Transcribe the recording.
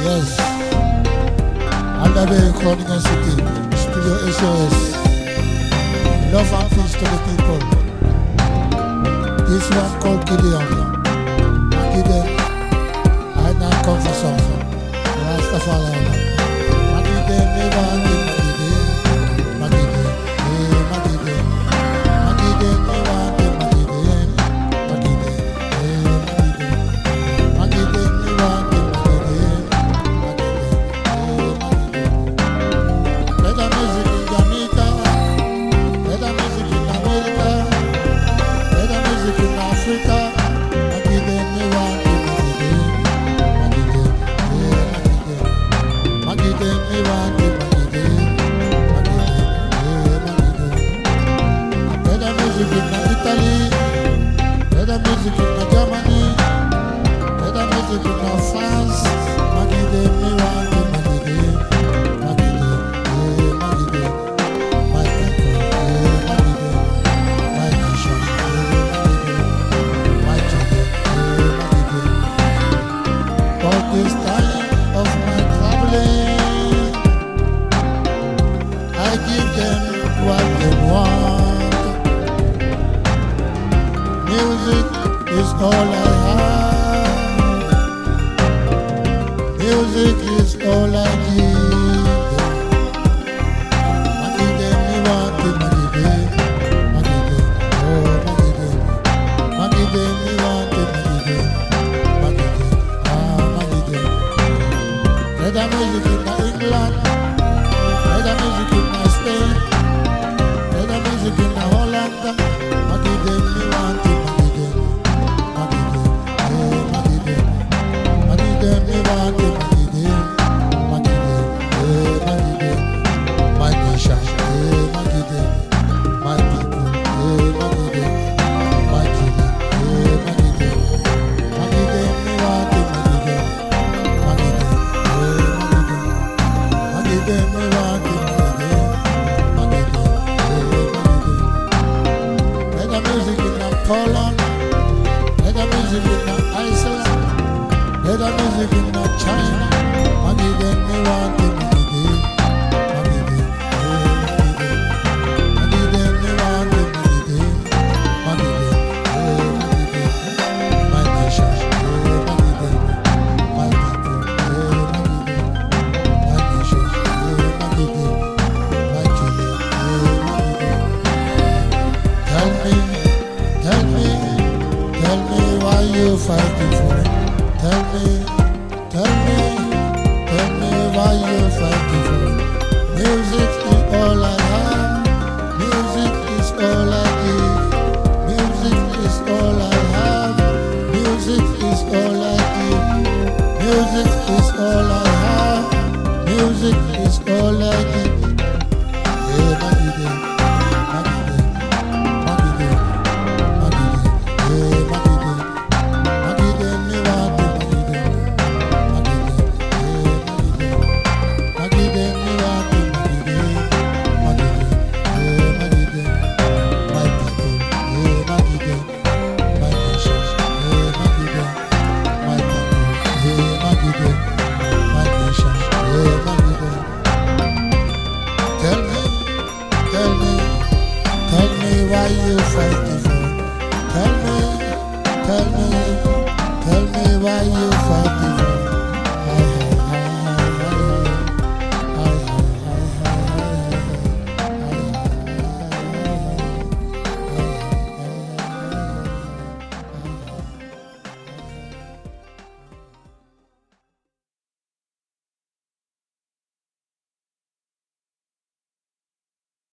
Yes, Aldabe Recording and City, Studio SOS. Love and peace to the people. This one called Gideon. Gideon, I now come for some. Rastafari. Gideon, never Gideon. This time of my traveling, I give them what they want. Music is all I have. Music is all I give them. I give them me want it, I give them, oh, I give them me want it, I give them. Let the music in England, let the music in Spain, let the music in Holland. Magide, me want it, Magide, Magide, Magide, me want it, Magide, Magide, my nation, Magide, my people, Magide, my king, Magide, Magide, me want it, Magide. Let the music in Poland, let the music in Iceland, let the music in China. Magide, me want it, Magide, Magide, me want it, Magide, Magide, my nation, Magide, my people, my nation, Magide. Tell me why you fighting for it. Tell me why you fighting for it. Music